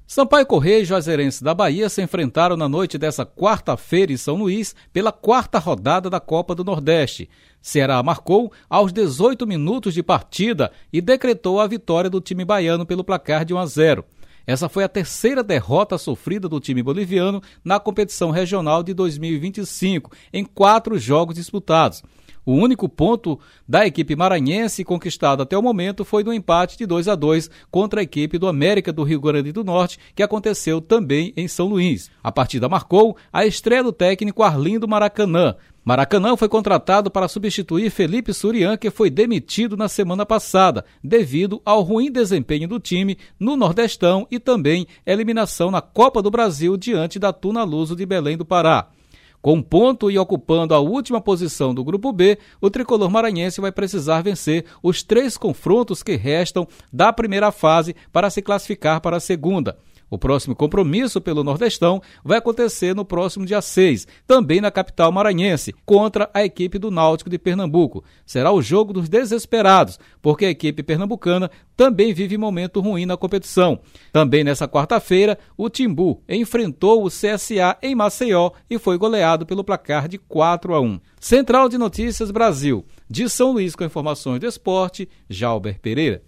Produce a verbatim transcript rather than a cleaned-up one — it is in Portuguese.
Sampaio Corrêa e Juazeirense da Bahia se enfrentaram na noite dessa quarta-feira em São Luís pela quarta rodada da Copa do Nordeste. Ceará marcou aos dezoito minutos de partida e decretou a vitória do time baiano pelo placar de um a zero. Essa foi a terceira derrota sofrida do time boliviano na competição regional de dois mil e vinte e cinco, em quatro jogos disputados. O único ponto da equipe maranhense conquistado até o momento foi no empate de dois a dois contra a equipe do América do Rio Grande do Norte, que aconteceu também em São Luís. A partida marcou a estreia do técnico Arlindo Maracanã. Maracanã foi contratado para substituir Felipe Surian, que foi demitido na semana passada, devido ao ruim desempenho do time no Nordestão e também eliminação na Copa do Brasil diante da Tuna Luso de Belém do Pará. Com um ponto e ocupando a última posição do Grupo B, o tricolor maranhense vai precisar vencer os três confrontos que restam da primeira fase para se classificar para a segunda. O próximo compromisso pelo Nordestão vai acontecer no próximo dia seis, também na capital maranhense, contra a equipe do Náutico de Pernambuco. Será o jogo dos desesperados, porque a equipe pernambucana também vive momento ruim na competição. Também nessa quarta-feira, o Timbu enfrentou o C S A em Maceió e foi goleado pelo placar de quatro a um. Central de Notícias Brasil, de São Luís com informações do esporte, Jalber Pereira.